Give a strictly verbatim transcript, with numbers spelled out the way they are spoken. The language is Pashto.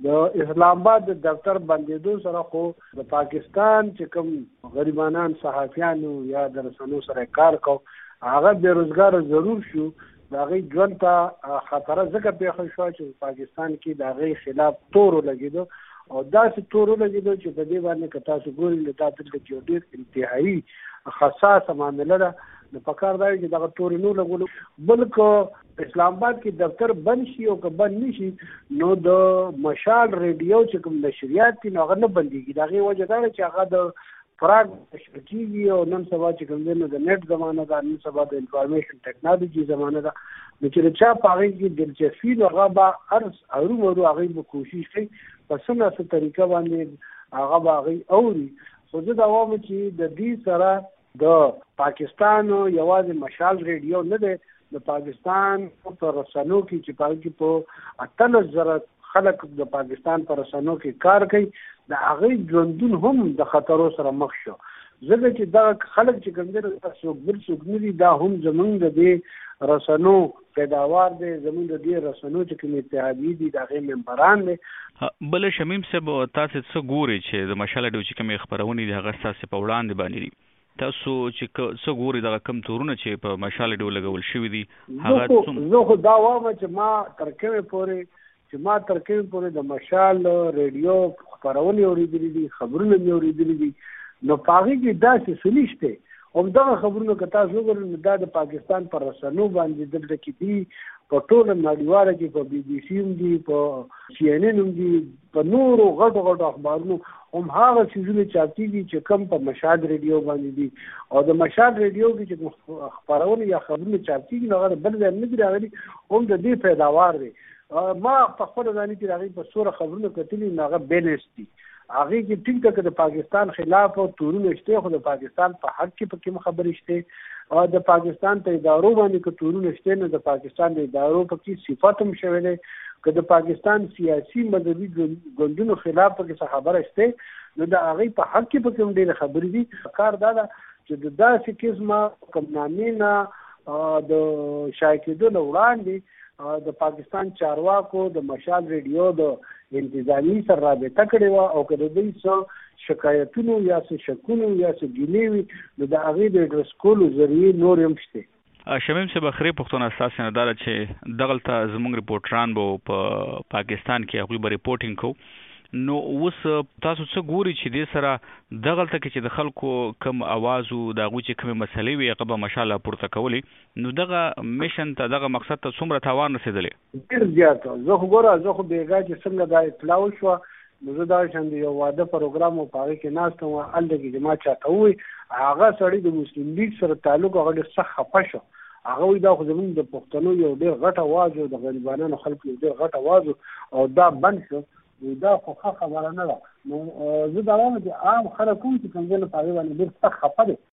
د اسلام آباد د دفتر بندېدو سره خو د پاکستان چې کوم غریبانان صحافیانو یا د رسنیو سره کار کو هغه بیروزګار ضرور شو د هغې ژوند ته خطره ځکه پېښه شوه چې پاکستان کې د هغې خلاف تور ولګېده او داسې تور ولګېده چې په دې باندې که تاسو ګورئ دا دلته کې یو ډېر انتهایي حساسه معامله ده. د پکار دا چې دغه تورې نه لګولو بل که اسلام آباد کې دفتر بند شي او که بند نه شي نو د مشال ریډیو چې کوم نشریات دي نو هغه نه بندېږي. د هغې وجه دا ده چې هغه د فراډ نشر کېږي او نن سبا چې کوم دی نو د نیټ زمانه ده، نن سبا د انفارمیشن ټیکنالوجي زمانه ده، نو چې د چا په هغې کې دلچسپي نو هغه به هر ارومرو هغې به کوشش کوي په څه نه څه طریقه باندې هغه به هغې اوري. خو زه دا وایم چې د دې سره د پاکستان یوازې مشال ریډیو نه دی، د پاکستان په رسنیو کې چې په هغې کې په اتلس زره خلک د پاکستان په رسنیو کې کار کوي د هغې ژوندون هم د خطرو سره مخ شو. ځکه چې دغه خلک چې کوم دی څوک بل څوک نه دي، دا هم زموږ د دې رسنیو پیداوار دی، زموږ د دې رسنیو چې کوم اتحادیې دي د هغې ممبران دی. بله شمیم صاحب تاسې څه ګورئ چې د مشال ریډیو چې کومې خپرونې دي هغه ستاسې په وړاندې باندې دي، تاسو چې څه ګورئ دغه کم تورونه چې په مشال ریډیو لګول شوي دي هغه؟ زه خو دا وایم چې ما تر کومې پورې چې ما تر کومې پورې د مشال ریډیو خپرونې اورېدلي دي، خبرونه مې اورېدلي دي، نو په هغې کې داسې څه نشته. همدغه خبرونه که تاسو وګورئ نو دا د پاکستان پر رسنیو باندې دلته کې دي، په ټوله نړیواله کې په بي بي سي هم دي، په سی ان ان هم دي، په نورو غټو غټو اخبارونو هم هغه څیزونه چاپ کېږي چې کم په مشال ریډیو باندې دي. او د مشال ریډیو کې چې خپرونه یا خبرونه چاپ کېږي نو هغه بل ځای نه دي راغلي، هم د دې پیداوار دی. ما په خپله ځاني کې د هغې په څوره خبرونه کتلي نو هغه بیلنس دي. هغې کې ټیک ده که د پاکستان خلاف تورونه شته، خو د پاکستان په حق کې پکې هم خبرې شته، او د پاکستان په ادارو باندې که تورونه شته نو د پاکستان د ادارو پکې صفت هم شوی دی. که د پاکستان سیاسي مذهبي ګوندونو خلاف پکې څه خبره شته نو د هغې په حق کې پکې هم ډېرې خبرې دي. کار دا ده چې د داسې قسمه کمنامې نه د شایع کېدو نه وړاندې د پاکستان چارواکو د مشال ریډیو د انتظامی سره رابطه کړې وه، او که د دوی څه شکایتونو یا څه شکونو یا څه ګیلې وي نو د هغې د اډرس کولو ذریعې نور هم شته. شمیم صاحب اخري پوښتنه ستاسې نه دا ده چې دغلته زموږ ریپورټران به په پاکستان کې هغوی به ریپورټینګ کوو، نو اوس تاسو څه ګوري چې دې سره دغلته کې چې د خلکو کم اواز و د هغوی چې کومې مسلې وي هغه به مشاله پورته کولی، نو دغه میشن ته دغه مقصد ته څومره تاوان رسېدلی؟ ډېر زیات. زه خو ګوره زه خو بېګا چې څنګه دا اطلاع وشوه نو زه دغه شان د یو واده پروګرام و په هغې کې ناست وم، هلته کې چې ما چاته ووایي هغه سړی د مسلم لیګ سره تعلق هغه ډېر سخت خفه شو. هغه وایي دا خو زموږ د پښتنو یو ډېر غټ اواز و، د غریبانو خلکو یو ډېر غټ اواز و او دا بند شو. دا خو ښه خبره نه ده. نو زه دا وایم چې عام خلک هم چې کوم ځای نه په هغې باندې ډېر سخت خفه دی.